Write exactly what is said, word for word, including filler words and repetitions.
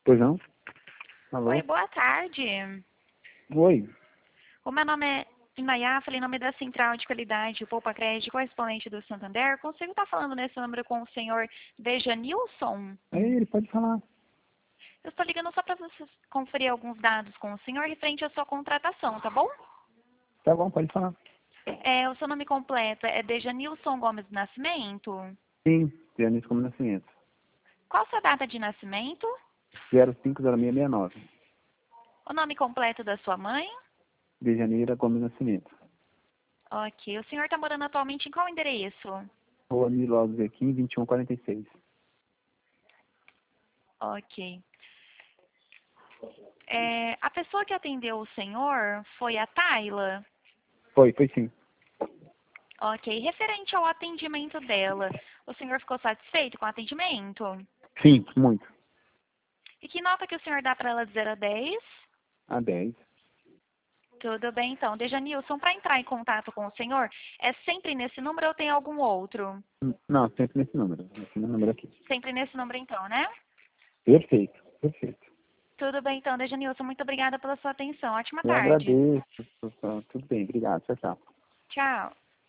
Pois não? Alô? Oi, boa tarde. Oi. O meu nome é Inayá, falei em nome da Central de Qualidade, o Poupa Crédito, correspondente do Santander. Consigo estar falando nesse número com o senhor Dejanilson? É ele, pode falar. Eu estou ligando só para você conferir alguns dados com o senhor referente à sua contratação, tá bom? Tá bom, pode falar. É, o seu nome completo é Dejanilson Gomes do Nascimento? Sim, Dionísio como nascimento. Qual a sua data de nascimento? zero cinco zero seis seis nove. O nome completo da sua mãe? De Janeiro Gomes Nascimento. Ok. O senhor está morando atualmente em qual endereço? Rua Nilo Alves Equim, vinte e um quarenta e seis. Ok. É, a pessoa que atendeu o senhor foi a Tayla? Foi, foi sim. Ok. Referente ao atendimento dela, o senhor ficou satisfeito com o atendimento? Sim, muito. E que nota que o senhor dá para ela de zero a dez? A dez. Tudo bem, então. Dejanilson, para entrar em contato com o senhor, é sempre nesse número ou tem algum outro? Hum, Não, sempre nesse número. Nesse número aqui. Sempre nesse número, então, né? Perfeito, perfeito. Tudo bem, então, Dejanilson. Muito obrigada pela sua atenção. Ótima Eu tarde. agradeço. Tudo bem, obrigado. Tchau, tchau. Tchau.